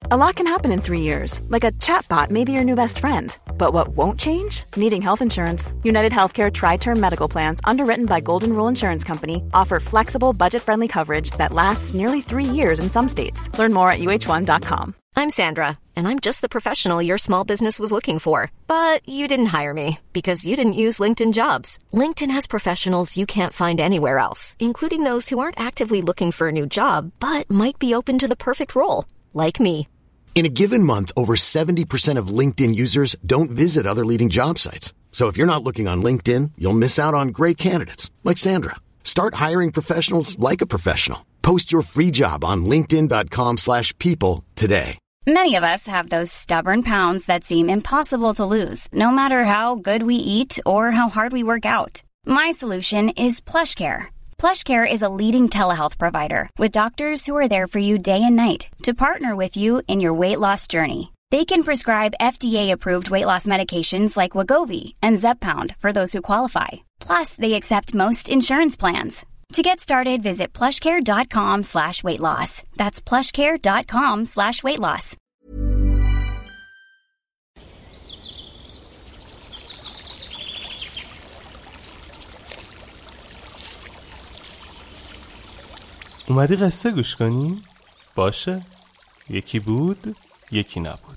A lot can happen in 3 years, like a chatbot may be your new best friend. But what won't change? Needing health insurance. United Healthcare Tri-Term Medical Plans, underwritten by Golden Rule Insurance Company, offer flexible, budget-friendly coverage that lasts nearly 3 years in some states. Learn more at uh1.com. I'm Sandra, and I'm just the professional your small business was looking for. But you didn't hire me because you didn't use LinkedIn Jobs. LinkedIn has professionals you can't find anywhere else, including those who aren't actively looking for a new job, but might be open to the perfect role, like me. In a given month, over 70% of LinkedIn users don't visit other leading job sites. So if you're not looking on LinkedIn, you'll miss out on great candidates like Sandra. Start hiring professionals like a professional. Post your free job on linkedin.com/people today. Many of us have those stubborn pounds that seem impossible to lose, no matter how good we eat or how hard we work out. My solution is PlushCare. PlushCare is a leading telehealth provider with doctors who are there for you day and night to partner with you in your weight loss journey. They can prescribe FDA-approved weight loss medications like Wegovy and Zepbound for those who qualify. Plus, they accept most insurance plans. To get started, visit plushcare.com/weightloss. That's plushcare.com/weightloss. اومدی قصه گوش کنی؟ باشه. یکی بود، یکی نبود.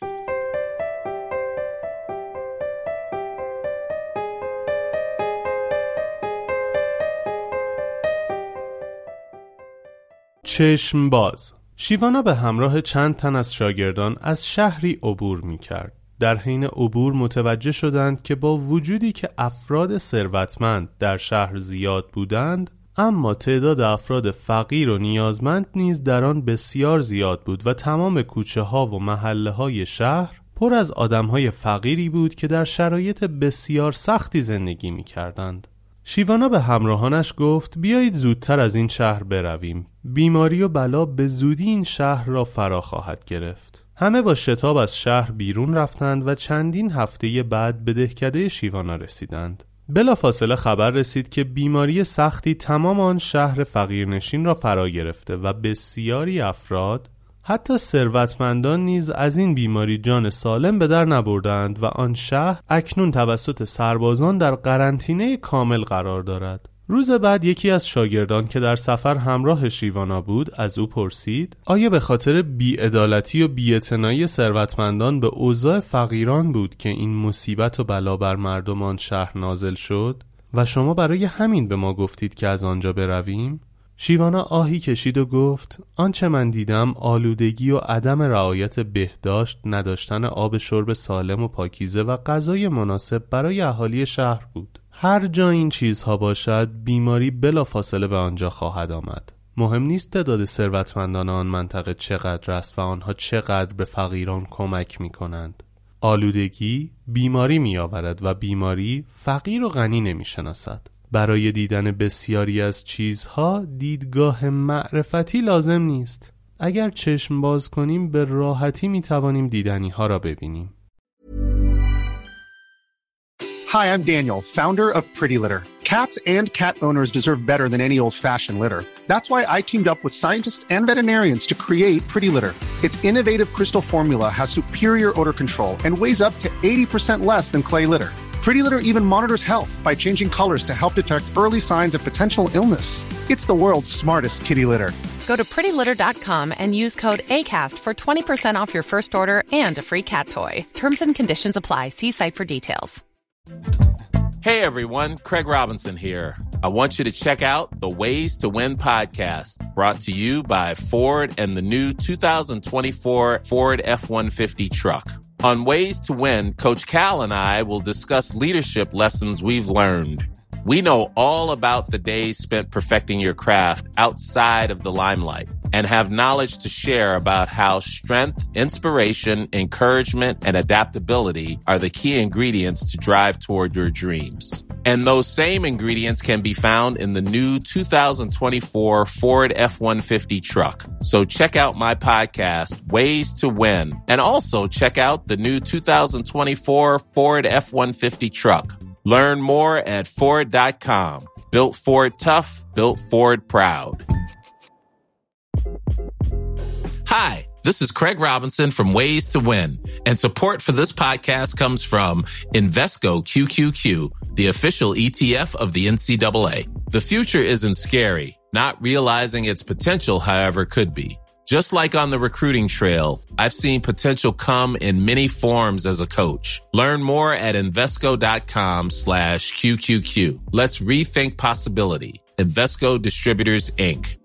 چشم باز. شیوانا به همراه چند تن از شاگردان از شهری عبور می کرد. در حین عبور متوجه شدند که با وجودی که افراد ثروتمند در شهر زیاد بودند، اما تعداد افراد فقیر و نیازمند نیز در آن بسیار زیاد بود و تمام کوچه ها و محله های شهر پر از آدم های فقیری بود که در شرایط بسیار سختی زندگی می کردند. شیوانا به همراهانش گفت بیایید زودتر از این شهر برویم. بیماری و بلا به زودی این شهر را فرا خواهد گرفت. همه با شتاب از شهر بیرون رفتند و چندین هفته بعد به دهکده شیوانا رسیدند. بلافاصله خبر رسید که بیماری سختی تمام آن شهر فقیرنشین را فرا گرفته و بسیاری افراد، حتی ثروتمندان نیز از این بیماری جان سالم به در نبردند و آن شهر اکنون توسط سربازان در قرنطینه کامل قرار دارد. روز بعد یکی از شاگردان که در سفر همراه شیوانا بود از او پرسید آیا به خاطر بی‌عدالتی و بی‌اعتنایی ثروتمندان به اوضاع فقیران بود که این مصیبت و بلا بر مردمان شهر نازل شد و شما برای همین به ما گفتید که از آنجا برویم؟ شیوانا آهی کشید و گفت آنچه من دیدم آلودگی و عدم رعایت بهداشت، نداشتن آب شرب سالم و پاکیزه و غذای مناسب برای اهالی شهر بود. هر جا این چیزها باشد بیماری بلافاصله به آنجا خواهد آمد. مهم نیست تعداد ثروتمندان آن منطقه چقدر است و آنها چقدر به فقیران کمک می کنند. آلودگی بیماری می آورد و بیماری فقیر و غنی نمی شناسد. برای دیدن بسیاری از چیزها دیدگاه معرفتی لازم نیست. اگر چشم باز کنیم به راحتی می توانیم دیدنی ها را ببینیم. Hi, I'm Daniel, founder of Pretty Litter. Cats and cat owners deserve better than any old-fashioned litter. That's why I teamed up with scientists and veterinarians to create Pretty Litter. Its innovative crystal formula has superior odor control and weighs up to 80% less than clay litter. Pretty Litter even monitors health by changing colors to help detect early signs of potential illness. It's the world's smartest kitty litter. Go to prettylitter.com and use code ACAST for 20% off your first order and a free cat toy. Terms and conditions apply. See site for details. Hey everyone, Craig Robinson here. I want you to check out the Ways to Win podcast, brought to you by Ford and the new 2024 Ford F-150 truck. On Ways to Win, Coach Cal and I will discuss leadership lessons we've learned. We know all about the days spent perfecting your craft outside of the limelight and have knowledge to share about how strength, inspiration, encouragement, and adaptability are the key ingredients to drive toward your dreams. And those same ingredients can be found in the new 2024 Ford F-150 truck. So check out my podcast, Ways to Win, and also check out the new 2024 Ford F-150 truck. Learn more at Ford.com. Built Ford tough, built Ford proud. Hi, This is Craig Robinson from Ways to Win, and support for this podcast comes from Invesco QQQ, the official ETF of the NCAA. The future isn't scary. Not realizing its potential, however, could be. Just like on the recruiting trail, I've seen potential come in many forms as a coach. Learn more at Invesco.com/QQQ. Let's rethink possibility. Invesco Distributors, Inc.